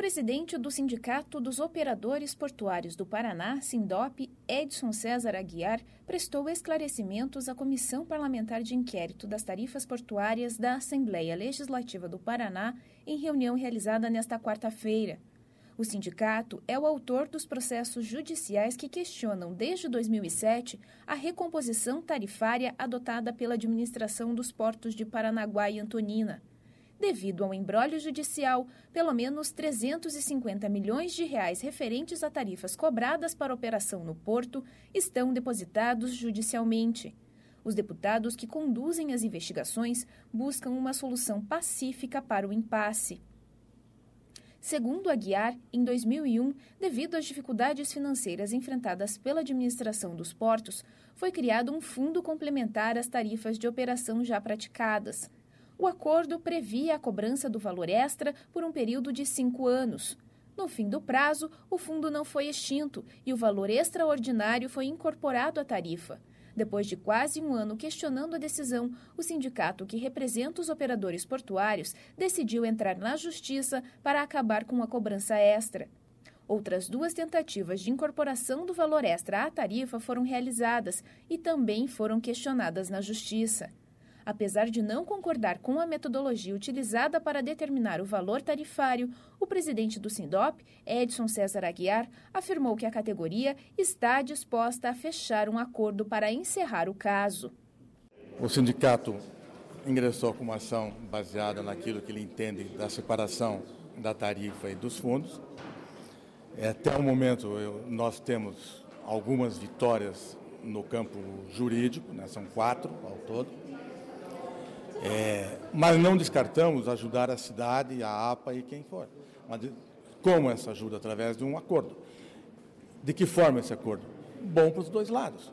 presidente do Sindicato dos Operadores Portuários do Paraná, Sindop, Edson César Aguiar, prestou esclarecimentos à Comissão Parlamentar de Inquérito das Tarifas Portuárias da Assembleia Legislativa do Paraná em reunião realizada nesta quarta-feira. O sindicato é o autor dos processos judiciais que questionam, desde 2007, a recomposição tarifária adotada pela administração dos portos de Paranaguá e Antonina. Devido ao imbróglio judicial, pelo menos R$350 milhões referentes a tarifas cobradas para operação no porto estão depositados judicialmente. Os deputados que conduzem as investigações buscam uma solução pacífica para o impasse. Segundo Aguiar, em 2001, devido às dificuldades financeiras enfrentadas pela administração dos portos, foi criado um fundo complementar às tarifas de operação já praticadas. O acordo previa a cobrança do valor extra por um período de 5 anos. No fim do prazo, o fundo não foi extinto e o valor extraordinário foi incorporado à tarifa. Depois de quase um ano questionando a decisão, o sindicato que representa os operadores portuários decidiu entrar na justiça para acabar com a cobrança extra. Outras 2 tentativas de incorporação do valor extra à tarifa foram realizadas e também foram questionadas na justiça. Apesar de não concordar com a metodologia utilizada para determinar o valor tarifário, o presidente do Sindop, Edson César Aguiar, afirmou que a categoria está disposta a fechar um acordo para encerrar o caso. O sindicato ingressou com uma ação baseada naquilo que ele entende da separação da tarifa e dos fundos. Até o momento, nós temos algumas vitórias no campo jurídico, né? São 4 ao todo. Mas não descartamos ajudar a cidade, a APA e quem for. Mas como essa ajuda? Através de um acordo. De que forma esse acordo? Bom para os 2 lados.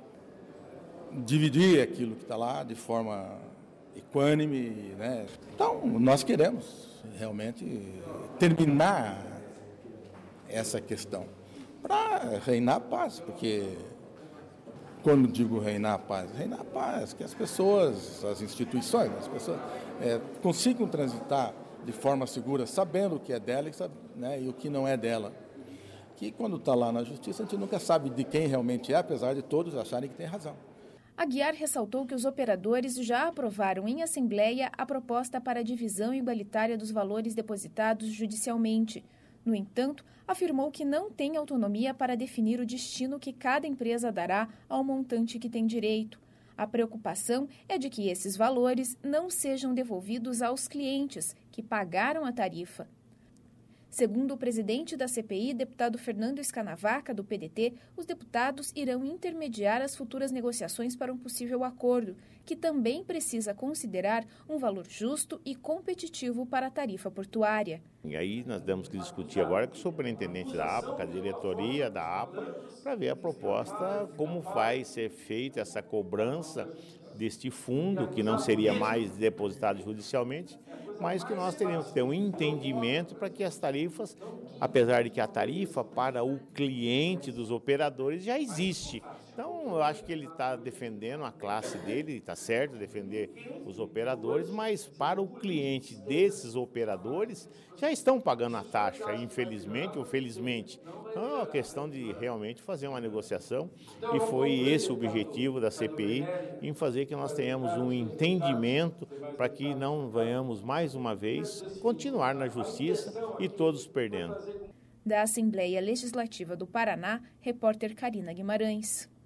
Dividir aquilo que está lá de forma equânime, né? Então, nós queremos realmente terminar essa questão para reinar a paz, porque quando digo reinar a paz, que as pessoas, as instituições, as pessoas consigam transitar de forma segura, sabendo o que é dela e o que não é dela. Que quando está lá na justiça, a gente nunca sabe de quem realmente é, apesar de todos acharem que tem razão. Aguiar ressaltou que os operadores já aprovaram em assembleia a proposta para a divisão igualitária dos valores depositados judicialmente. No entanto, afirmou que não tem autonomia para definir o destino que cada empresa dará ao montante que tem direito. A preocupação é de que esses valores não sejam devolvidos aos clientes que pagaram a tarifa. Segundo o presidente da CPI, deputado Fernando Scanavaca, do PDT, os deputados irão intermediar as futuras negociações para um possível acordo, que também precisa considerar um valor justo e competitivo para a tarifa portuária. E aí nós temos que discutir agora com o superintendente da APA, com a diretoria da APA, para ver a proposta, como vai ser feita essa cobrança deste fundo, que não seria mais depositado judicialmente, mas que nós teríamos que ter um entendimento para que as tarifas, apesar de que a tarifa para o cliente dos operadores já existe. Então, eu acho que ele está defendendo a classe dele, está certo defender os operadores, mas para o cliente desses operadores já estão pagando a taxa, infelizmente ou felizmente. Então, é uma questão de realmente fazer uma negociação e foi esse o objetivo da CPI, em fazer que nós tenhamos um entendimento para que não venhamos mais uma vez continuar na justiça e todos perdendo. Da Assembleia Legislativa do Paraná, repórter Karina Guimarães.